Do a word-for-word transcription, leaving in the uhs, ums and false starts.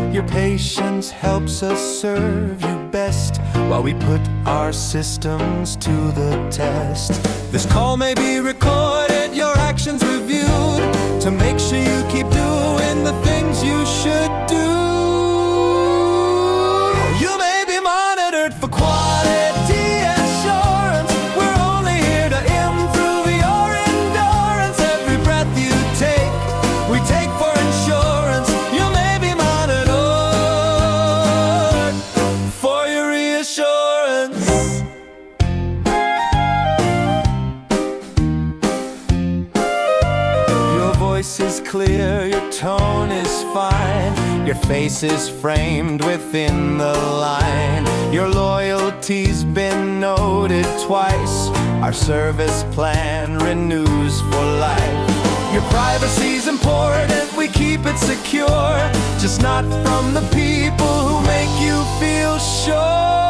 Your patience helps us serve you best while we put our systems to the test. This call may be recorded, your actions reviewed, to make sure you keep doing the things you should do. You may be monitored for quality assurance. We're only here to improve your endurance. Every breath you take, we take for insurance. You may be monitored for your reassurance. Your voice is clear, your tone is fine, your face is framed within the line. Your loyalty's been noted twice. Our service plan renews for life. Your privacy's important, we keep it secure, just not from the people who make you feel sure.